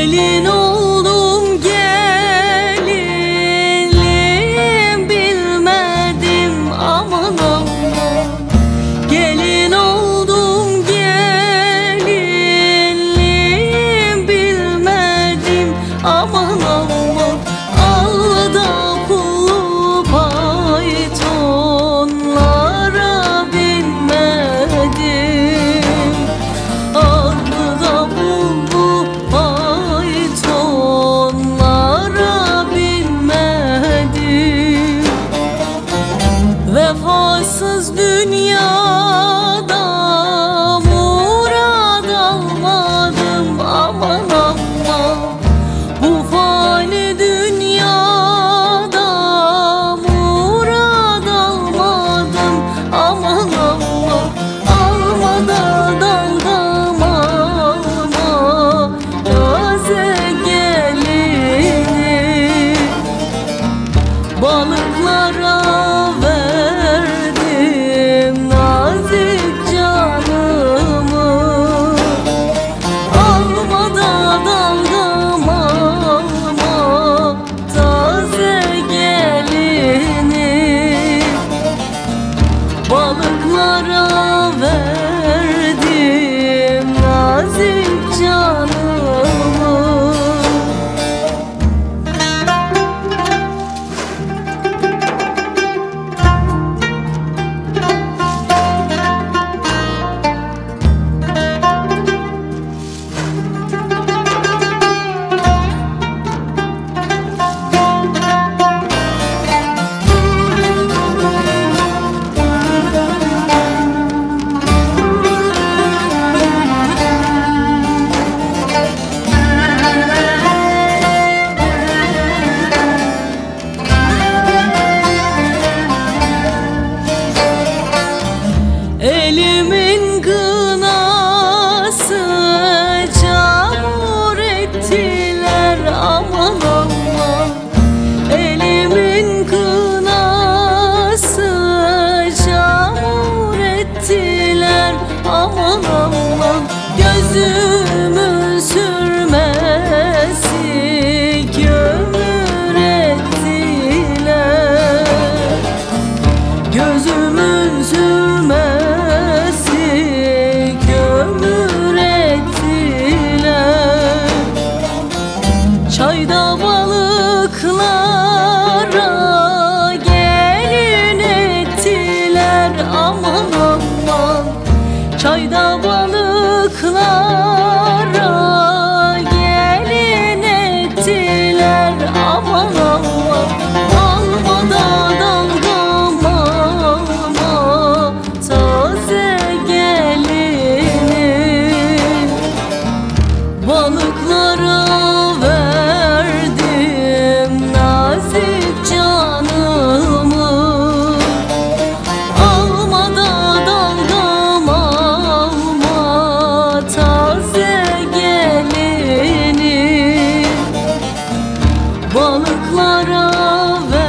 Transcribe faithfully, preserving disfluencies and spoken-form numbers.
Gelin oldum gelinim bilmedim aman aman. Gelin oldum gelinim bilmedim aman aman. Alda pullu faytonlara binmedim. Alda pullu faytonlara binmedim. Vefasız dünyada murad almadım aman aman. Bu fani dünyada murad almadım aman aman. Alma da dalgam alma taze gelini. Balıklara verdim nazik canımı. Alma da dalgam alma taze gelini. Balıklara verdim nazik canımı. Elimin kınası çamur ettiler aman aman. Elimin kınası çamur ettiler aman aman. Gözümün sürmesi kömür ettiler. Gözümün sürmesi kömür ettiler. Çayda balıklara gelin ettiler aman aman. Çayda balıklara gelin ettiler aman aman. Alma da dalgam alma taze gelini. Balıklara verdim nazik canımı. Alma da dalgam alma taze gelini. Balıklara ver